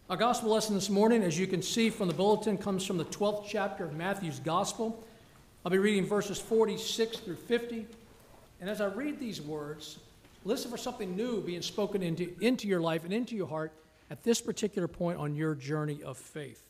Our gospel lesson this morning, as you can see from the bulletin, comes from the 12th chapter of Matthew's gospel. I'll be reading verses 46 through 50. And as I read these words, listen for something new being spoken into your life and into your heart at this particular point on your journey of faith.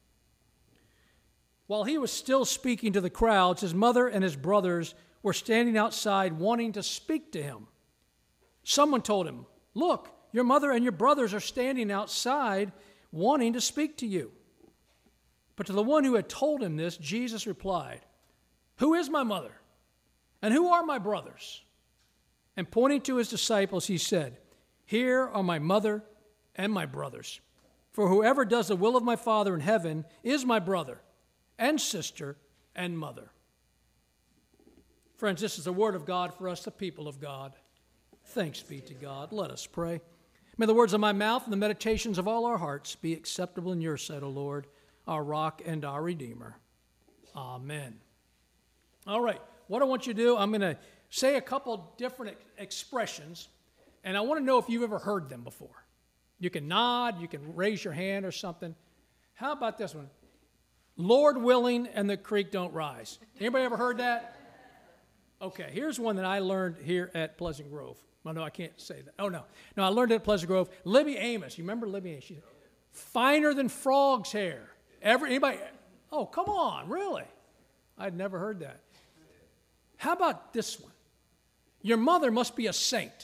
While he was still speaking to the crowds, his mother and his brothers were standing outside wanting to speak to him. Someone told him, "Look, your mother and your brothers are standing outside wanting to speak to you." But to the one who had told him this, Jesus replied, "Who is my mother? And who are my brothers?" And pointing to his disciples, he said, "Here are my mother and my brothers. For whoever does the will of my Father in heaven is my brother and sister and mother." Friends, this is the word of God for us, the people of God. Thanks be to God. Let us pray. May the words of my mouth and the meditations of all our hearts be acceptable in your sight, O Lord, our rock and our redeemer. Amen. All right, what I want you to do, I'm going to say a couple different expressions, and I want to know if you've ever heard them before. You can nod, you can raise your hand or something. How about this one? Lord willing and the creek don't rise. Anybody ever heard that? Okay, here's one that I learned here at Pleasant Grove. Well, no, I can't say that. Oh, no. No, I learned it at Pleasant Grove. Libby Amos. You remember Libby Amos? She's finer than frog's hair. Anybody? Oh, come on. Really? I'd never heard that. How about this one? Your mother must be a saint.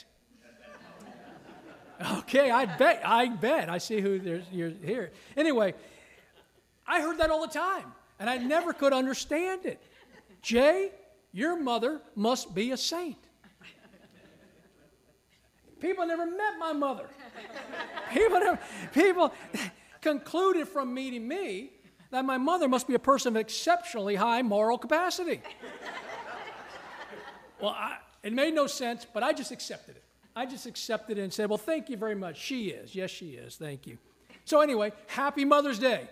Okay, I bet. I see who you're here. Anyway, I heard that all the time, and I never could understand it. Jay, your mother must be a saint. People never met my mother. People concluded from meeting me that my mother must be a person of exceptionally high moral capacity. Well, it made no sense, but I just accepted it. I just accepted it and said, well, thank you very much. She is. Yes, she is. Thank you. So anyway, happy Mother's Day.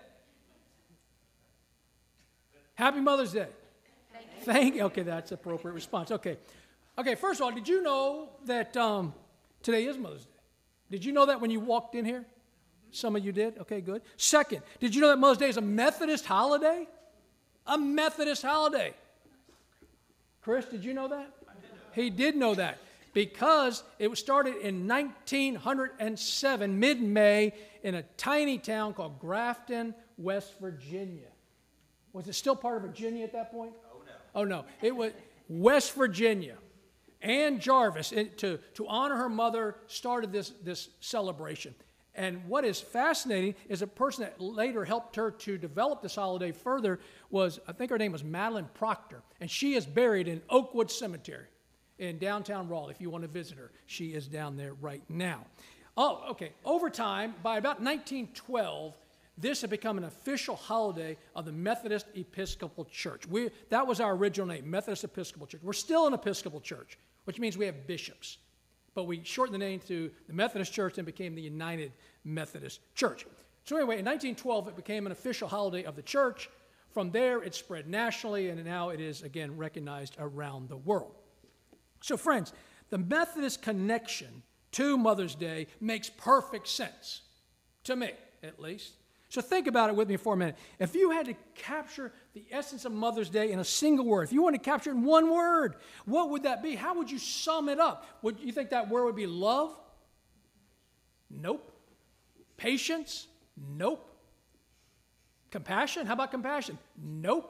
Happy Mother's Day. Thank you. Okay, that's an appropriate response. Okay, first of all, did you know that today is Mother's Day? Did you know that when you walked in here? Some of you did? Okay, good. Second, did you know that Mother's Day is a Methodist holiday? A Methodist holiday. Chris, did you know that? He did know that because it was started in 1907, mid-May, in a tiny town called Grafton, West Virginia. Was it still part of Virginia at that point? Oh, no. It was West Virginia. Ann Jarvis, to honor her mother, started this celebration. And what is fascinating is a person that later helped her to develop this holiday further was, I think her name was Madeline Proctor. And she is buried in Oakwood Cemetery in downtown Raleigh. If you want to visit her, she is down there right now. Oh, okay. Over time, by about 1912, this had become an official holiday of the Methodist Episcopal Church. That was our original name, Methodist Episcopal Church. We're still an Episcopal church, which means we have bishops. But we shortened the name to the Methodist Church and became the United Methodist Church. So anyway, in 1912, it became an official holiday of the church. From there, it spread nationally, and now it is, again, recognized around the world. So friends, the Methodist connection to Mother's Day makes perfect sense, to me at least. So think about it with me for a minute. If you had to capture the essence of Mother's Day in a single word, if you wanted to capture it in one word, what would that be? How would you sum it up? Would you think that word would be love? Nope. Patience? Nope. Compassion? How about compassion? Nope.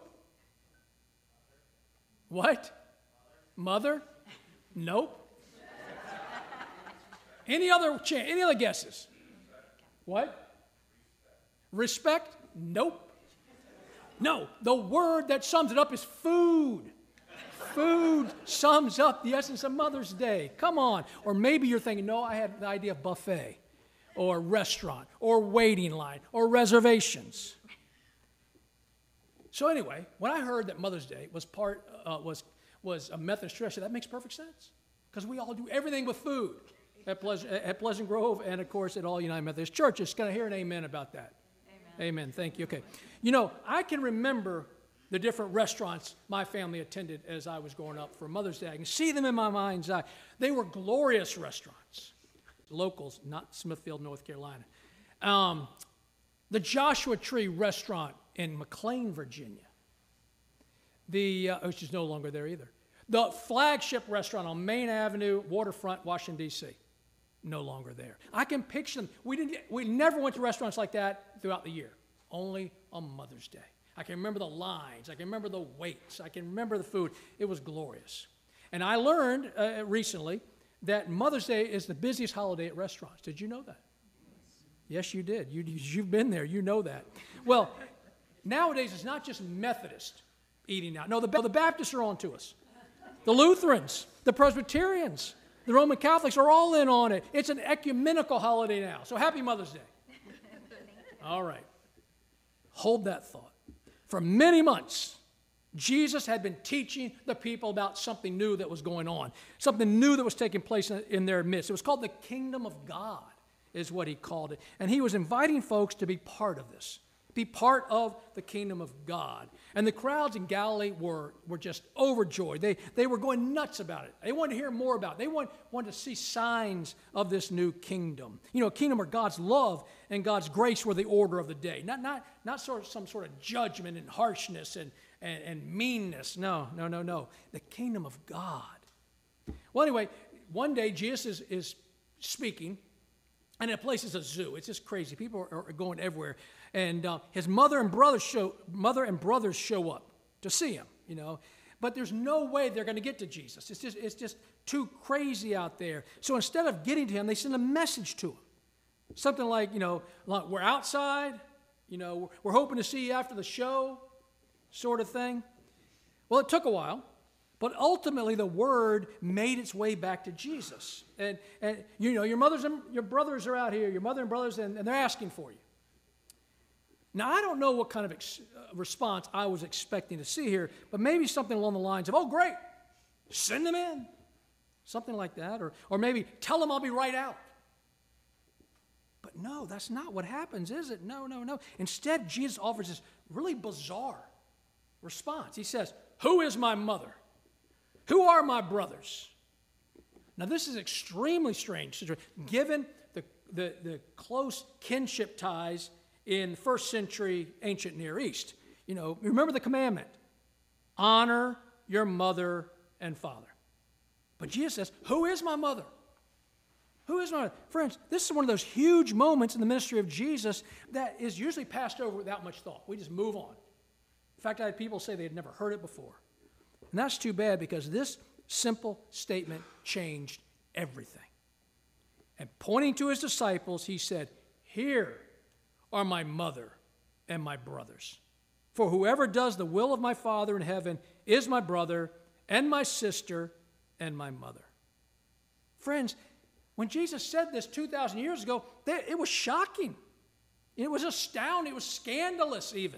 What? Mother? Nope. Any other guesses? What? Respect? Nope. No, the word that sums it up is food. Food sums up the essence of Mother's Day. Come on. Or maybe you're thinking, no, I had the idea of buffet or restaurant or waiting line or reservations. So anyway, when I heard that Mother's Day was a Methodist church, I said, that makes perfect sense because we all do everything with food at Pleasant Grove and, of course, at all United Methodist churches. Can I hear an amen about that? Amen. Thank you. Okay. You know, I can remember the different restaurants my family attended as I was growing up for Mother's Day. I can see them in my mind's eye. They were glorious restaurants. Locals, not Smithfield, North Carolina. the Joshua Tree Restaurant in McLean, Virginia, which is no longer there either. The Flagship Restaurant on Main Avenue, Waterfront, Washington, D.C., no longer there. I can picture them. We never went to restaurants like that throughout the year, only on Mother's Day. I can remember the lines. I can remember the waits. I can remember the food. It was glorious. And I learned recently that Mother's Day is the busiest holiday at restaurants. Did you know that? Yes, you did. You've been there. You know that. Well, nowadays it's not just Methodist eating out. No, the Baptists are on to us. The Lutherans, the Presbyterians, the Roman Catholics are all in on it. It's an ecumenical holiday now. So happy Mother's Day. All right. Hold that thought. For many months, Jesus had been teaching the people about something new that was going on, something new that was taking place in their midst. It was called the kingdom of God, is what he called it. And he was inviting folks to be part of this, be part of the kingdom of God. And the crowds in Galilee were just overjoyed. They were going nuts about it. They wanted to hear more about it. They wanted to see signs of this new kingdom. You know, a kingdom where God's love and God's grace were the order of the day. Not sort of some sort of judgment and harshness and meanness. No. The kingdom of God. Well, anyway, one day Jesus is speaking, and the place is a zoo. It's just crazy. People are going everywhere. And his mother and brothers show up to see him, you know. But there's no way they're going to get to Jesus. It's just too crazy out there. So instead of getting to him, they send a message to him. Something like, you know, we're outside, you know, we're hoping to see you after the show, sort of thing. Well, it took a while. But ultimately, the word made its way back to Jesus. And you know, your mothers and your brothers are out here, your mother and brothers, and they're asking for you. Now, I don't know what kind of response I was expecting to see here, but maybe something along the lines of, oh, great, send them in. Something like that. Or maybe tell them I'll be right out. But no, that's not what happens, is it? No. Instead, Jesus offers this really bizarre response. He says, who is my mother? Who are my brothers? Now, this is extremely strange, given the close kinship ties in first century ancient Near East. You know, remember the commandment, honor your mother and father. But Jesus says, who is my mother? Who is my mother? Friends, this is one of those huge moments in the ministry of Jesus that is usually passed over without much thought. We just move on. In fact, I had people say they had never heard it before. And that's too bad, because this simple statement changed everything. And pointing to his disciples, he said, here are my mother and my brothers. For whoever does the will of my Father in heaven is my brother and my sister and my mother. Friends, when Jesus said this 2,000 years ago, it was shocking. It was astounding. It was scandalous even.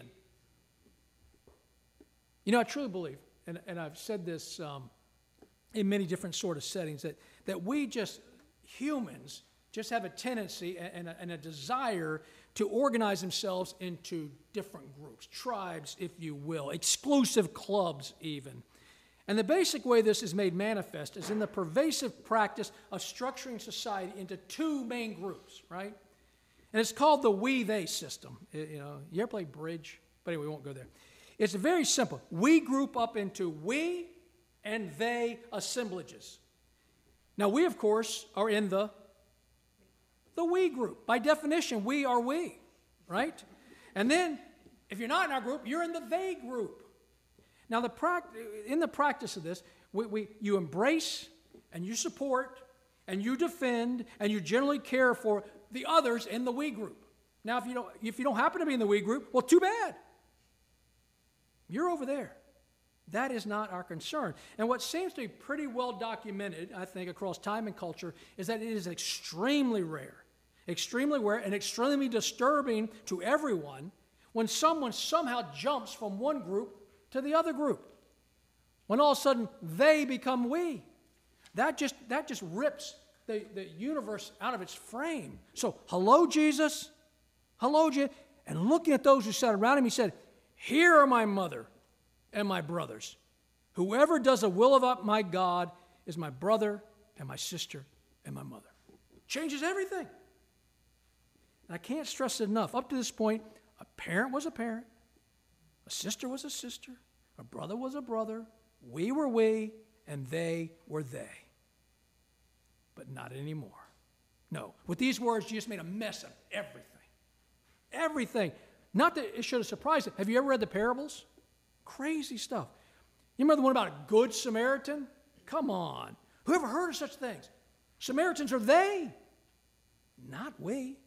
You know, I truly believe, and I've said this in many different sort of settings, that we just, humans, just have a tendency and a desire to organize themselves into different groups, tribes, if you will, exclusive clubs even. And the basic way this is made manifest is in the pervasive practice of structuring society into two main groups, right? And it's called the we-they system. You know, you ever play bridge? But anyway, we won't go there. It's very simple. We group up into we and they assemblages. Now, we, of course, are in the we group. By definition, we are we, right? And then, if you're not in our group, you're in the they group. Now, in the practice of this, you embrace and you support and you defend and you generally care for the others in the we group. Now, if you don't happen to be in the we group, well, too bad. You're over there. That is not our concern. And what seems to be pretty well documented, I think, across time and culture, is that it is extremely rare and extremely disturbing to everyone when someone somehow jumps from one group to the other group. When all of a sudden they become we. That just rips the universe out of its frame. So, hello, Jesus. Hello, Jesus. And looking at those who sat around him, he said, here are my mother and my brothers. Whoever does the will of my God is my brother and my sister and my mother. Changes everything. And I can't stress it enough. Up to this point, a parent was a parent, a sister was a sister, a brother was a brother, we were we, and they were they. But not anymore. No. With these words, Jesus made a mess of everything. Everything. Not that it should have surprised him. Have you ever read the parables? Crazy stuff. You remember the one about a good Samaritan? Come on. Who ever heard of such things? Samaritans are they, not we.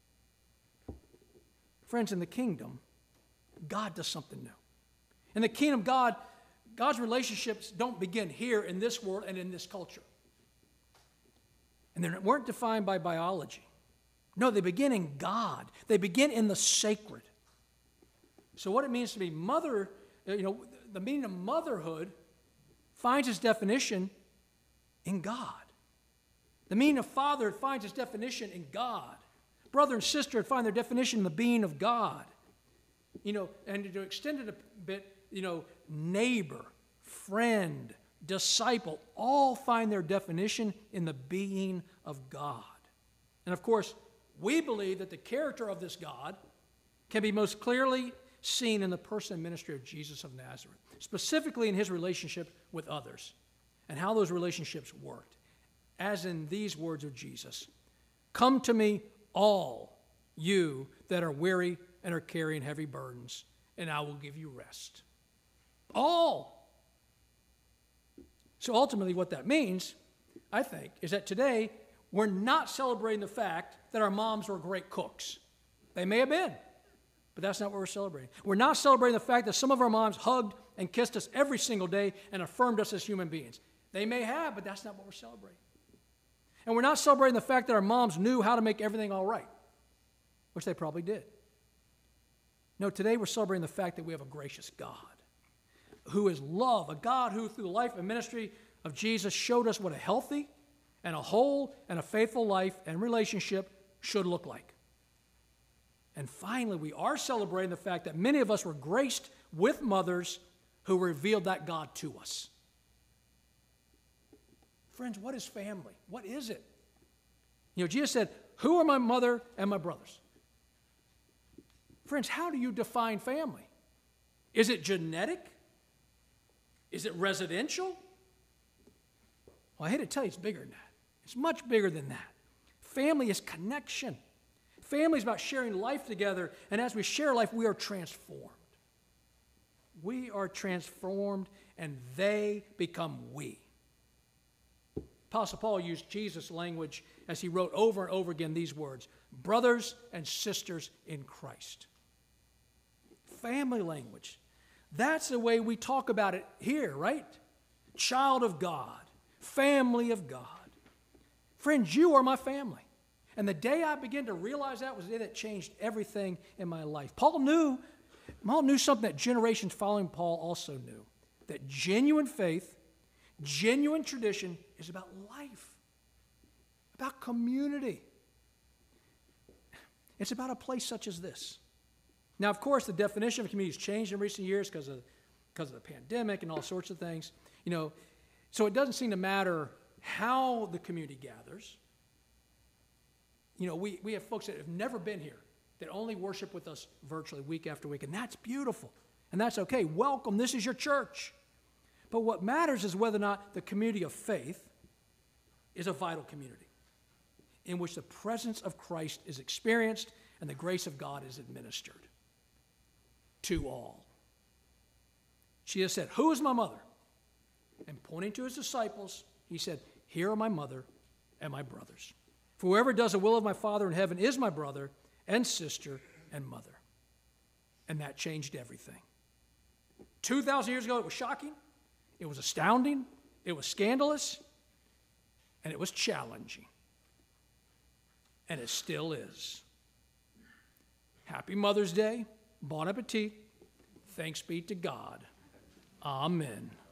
Friends, in the kingdom, God does something new. In the kingdom of God, God's relationships don't begin here in this world and in this culture. And they weren't defined by biology. No, they begin in God. They begin in the sacred. So what it means to be mother, the meaning of motherhood finds its definition in God. The meaning of father finds its definition in God. Brother and sister find their definition in the being of God. And to extend it a bit, neighbor, friend, disciple, all find their definition in the being of God. And of course, we believe that the character of this God can be most clearly seen in the person and ministry of Jesus of Nazareth, specifically in his relationship with others and how those relationships worked. As in these words of Jesus, "Come to me, all you that are weary and are carrying heavy burdens, and I will give you rest." All. So ultimately what that means, I think, is that today we're not celebrating the fact that our moms were great cooks. They may have been, but that's not what we're celebrating. We're not celebrating the fact that some of our moms hugged and kissed us every single day and affirmed us as human beings. They may have, but that's not what we're celebrating. And we're not celebrating the fact that our moms knew how to make everything all right, which they probably did. No, today we're celebrating the fact that we have a gracious God who is love, a God who through the life and ministry of Jesus showed us what a healthy and a whole and a faithful life and relationship should look like. And finally, we are celebrating the fact that many of us were graced with mothers who revealed that God to us. Friends, what is family? What is it? Jesus said, "Who are my mother and my brothers?" Friends, how do you define family? Is it genetic? Is it residential? Well, I hate to tell you, it's bigger than that. It's much bigger than that. Family is connection. Family is about sharing life together, and as we share life, we are transformed. We are transformed, and they become we. Apostle Paul used Jesus' language as he wrote over and over again these words, brothers and sisters in Christ. Family language. That's the way we talk about it here, right? Child of God, family of God. Friends, you are my family. And the day I began to realize that was the day that changed everything in my life. Paul knew something that generations following Paul also knew, that genuine faith, genuine tradition is about life, about community. It's about a place such as this. Now, of course, the definition of community has changed in recent years because of the pandemic and all sorts of things. So it doesn't seem to matter how the community gathers. We have folks that have never been here that only worship with us virtually week after week, and that's beautiful, and that's okay. Welcome, this is your church. But what matters is whether or not the community of faith is a vital community in which the presence of Christ is experienced and the grace of God is administered to all. Jesus said, "Who is my mother?" And pointing to his disciples, he said, "Here are my mother and my brothers. For whoever does the will of my Father in heaven is my brother and sister and mother." And that changed everything. 2,000 years ago, it was shocking, it was astounding, it was scandalous, and it was challenging. And it still is. Happy Mother's Day. Bon appetit. Thanks be to God. Amen.